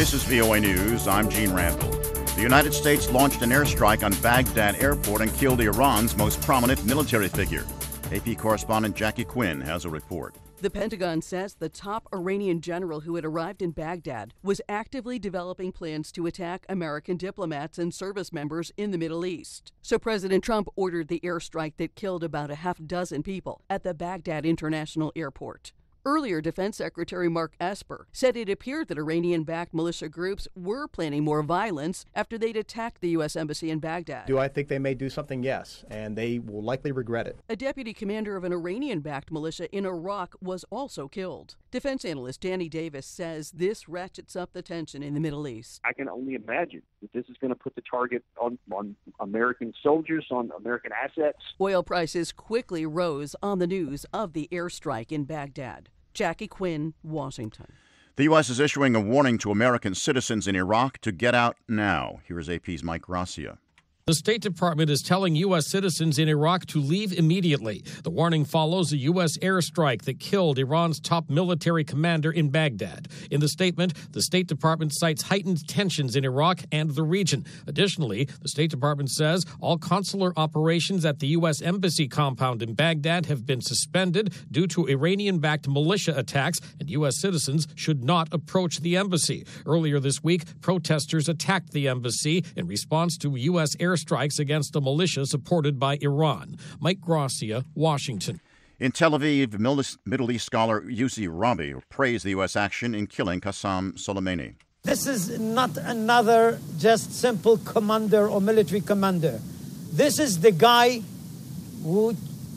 This is VOA News. I'm Gene Randall. The United States launched an airstrike on Baghdad airport and killed Iran's most prominent military figure. AP correspondent Jackie Quinn has a report. The Pentagon says the top Iranian general who had arrived in Baghdad was actively developing plans to attack American diplomats and service members in the Middle East. So President Trump ordered the airstrike that killed about a half dozen people at the Baghdad International Airport. Earlier, Defense Secretary Mark Esper said it appeared that Iranian-backed militia groups were planning more violence after they'd attacked the U.S. Embassy in Baghdad. Do I think they may do something? Yes, and they will likely regret it. A deputy commander of an Iranian-backed militia in Iraq was also killed. Defense analyst Danny Davis says this ratchets up the tension in the Middle East. I can only imagine that this is going to put the target on American soldiers, on American assets. Oil prices quickly rose on the news of the airstrike in Baghdad. Jackie Quinn, Washington. The U.S. is issuing a warning to American citizens in Iraq to get out now. Here's AP's Mike Gracia. The State Department is telling U.S. citizens in Iraq to leave immediately. The warning follows a U.S. airstrike that killed Iran's top military commander in Baghdad. In the statement, the State Department cites heightened tensions in Iraq and the region. Additionally, the State Department says all consular operations at the U.S. Embassy compound in Baghdad have been suspended due to Iranian-backed militia attacks, and U.S. citizens should not approach the embassy. Earlier this week, protesters attacked the embassy in response to U.S. airstrikes against a militia supported by Iran. Mike Gracia, Washington. In Tel Aviv, Middle East scholar Yossi Rabi praised the U.S. action in killing Qasem Soleimani. This is not another just simple commander or military commander. This is the guy who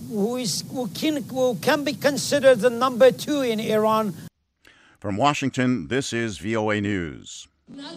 can be considered the number 2 in Iran. From Washington, this is VOA News.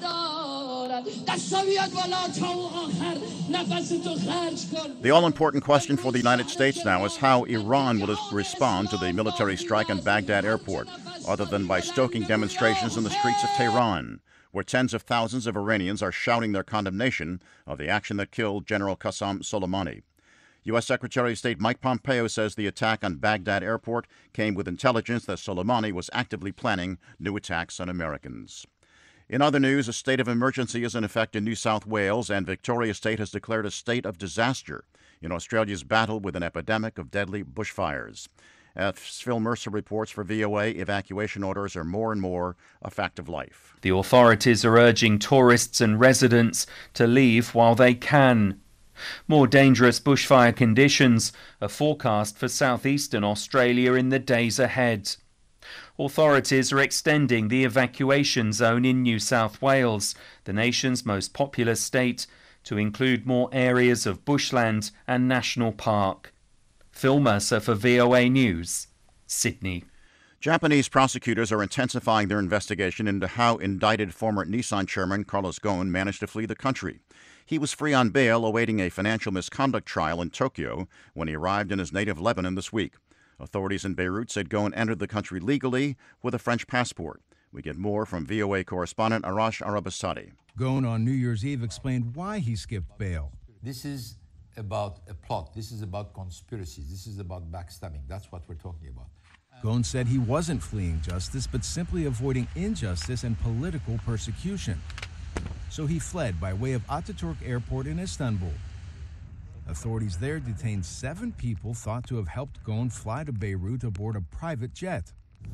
The all-important question for the United States now is how Iran will respond to the military strike on Baghdad airport, other than by stoking demonstrations in the streets of Tehran, where tens of thousands of Iranians are shouting their condemnation of the action that killed General Qasem Soleimani. U.S. Secretary of State Mike Pompeo says the attack on Baghdad airport came with intelligence that Soleimani was actively planning new attacks on Americans. In other news, a state of emergency is in effect in New South Wales, and Victoria State has declared a state of disaster in Australia's battle with an epidemic of deadly bushfires. As Phil Mercer reports for VOA, evacuation orders are more and more a fact of life. The authorities are urging tourists and residents to leave while they can. More dangerous bushfire conditions are forecast for southeastern Australia in the days ahead. Authorities are extending the evacuation zone in New South Wales, the nation's most populous state, to include more areas of bushland and national park. Phil Mercer for VOA News, Sydney. Japanese prosecutors are intensifying their investigation into how indicted former Nissan chairman Carlos Ghosn managed to flee the country. He was free on bail awaiting a financial misconduct trial in Tokyo when he arrived in his native Lebanon this week. Authorities in Beirut said Ghosn entered the country legally with a French passport. We get more from VOA correspondent Arash Arabasadi. Ghosn on New Year's Eve explained why he skipped bail. This is about a plot. This is about conspiracies. This is about backstabbing. That's what we're talking about. Ghosn said he wasn't fleeing justice, but simply avoiding injustice and political persecution. So he fled by way of Ataturk Airport in Istanbul. Authorities there detained 7 people thought to have helped Ghosn fly to Beirut aboard a private jet.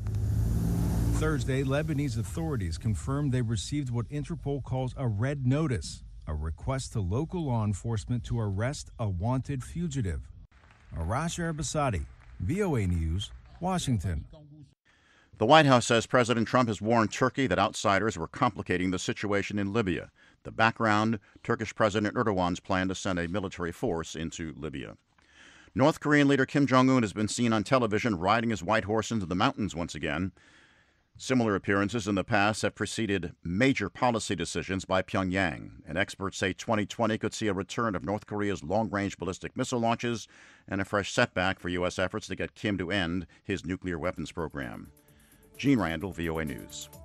Thursday, Lebanese authorities confirmed they received what Interpol calls a red notice, a request to local law enforcement to arrest a wanted fugitive. Arash Arabasadi, VOA News, Washington. The White House says President Trump has warned Turkey that outsiders were complicating the situation in Libya. The background, Turkish President Erdogan's plan to send a military force into Libya. North Korean leader Kim Jong-un has been seen on television riding his white horse into the mountains once again. Similar appearances in the past have preceded major policy decisions by Pyongyang, and experts say 2020 could see a return of North Korea's long-range ballistic missile launches and a fresh setback for U.S. efforts to get Kim to end his nuclear weapons program. Gene Randall, VOA News.